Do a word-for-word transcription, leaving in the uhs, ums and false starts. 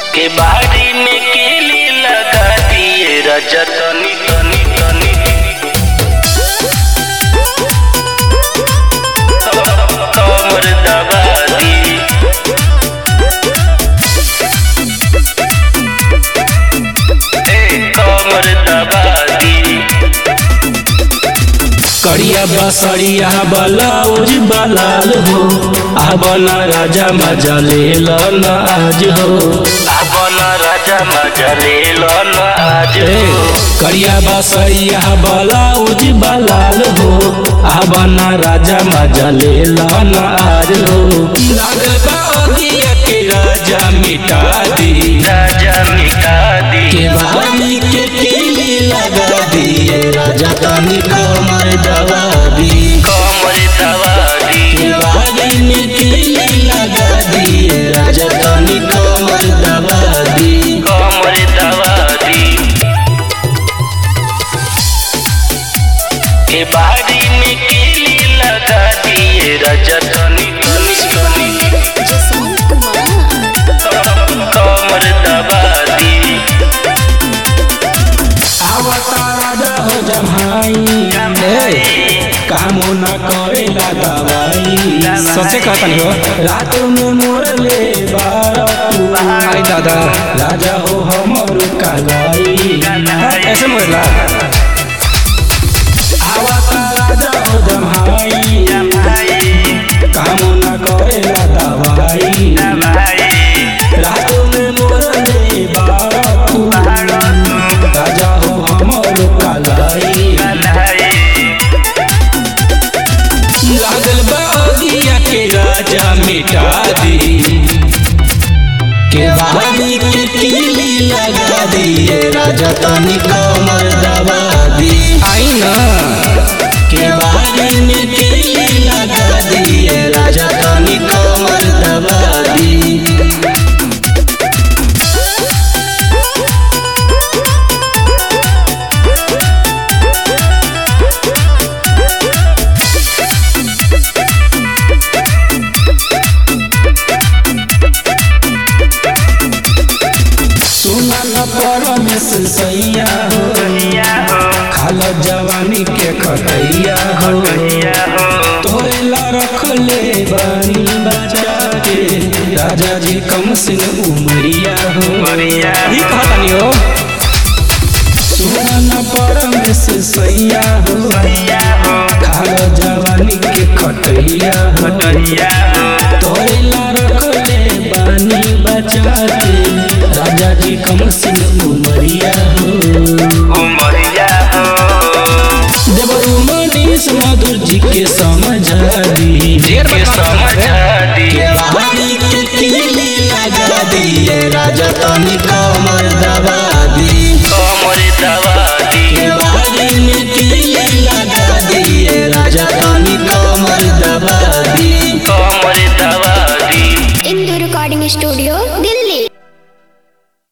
के बाड़ी में केली लगा दिए राजा तनी तनी तनी कमर दबा दी कमर दबा दी करिया बसरिया ब्लाउज बलाल हो आबना राजा मजा ले लन आज हो आबना राजा मजा ले लन आज हो करिया बसरिया ब्लाउज बलाल हो आबना राजा मजा ले लन आज हो लागबा दिया के राजा मिटा दी राजा मिटा दी के बानी के केली लगा दिए राजा तनी कमर दबा दी कमर दबा दी के बानी में केली लगा दिए राजा तनी कमर दबा दी कमर दबा दी के बाड़ी में केली लगा दिए राजा तनी तनी तनी कमर दबा दी आवता राजा हो जमाई कामो न करेला दवाई सचे कहतनी हो रात में मोर ले बारा आई दादा राजा हो हमर कागाई ऐसे मोरला आवता राजा हो जमाई कामो न करेला दवाई रात में मोर ले बारा राजा हो हमर कागाई लागल बागिया के राजा मिटा दी के बानी के केली लगा दिए राजा तनी कमर दबा दी आई ना के बानी में केली लगा दिए राजा तनी कमर दबा दी परमेश सैया हो खाल जवानी के खटैया हो तोरे ला रख ले बानी बचा के राजा जी कम सिन उमरिया हो ही कहतानी हो सुना परमेश सैया हो खाल जवानी के खटैया हो तोरे ला रख ले बानी बचा के राजा जी कम सिंह उमरिया हो उमरिया हो देवरू मनीष मधुर जी के समझा दी के समझा दी के बानी के केली लगा दिए राजा तनी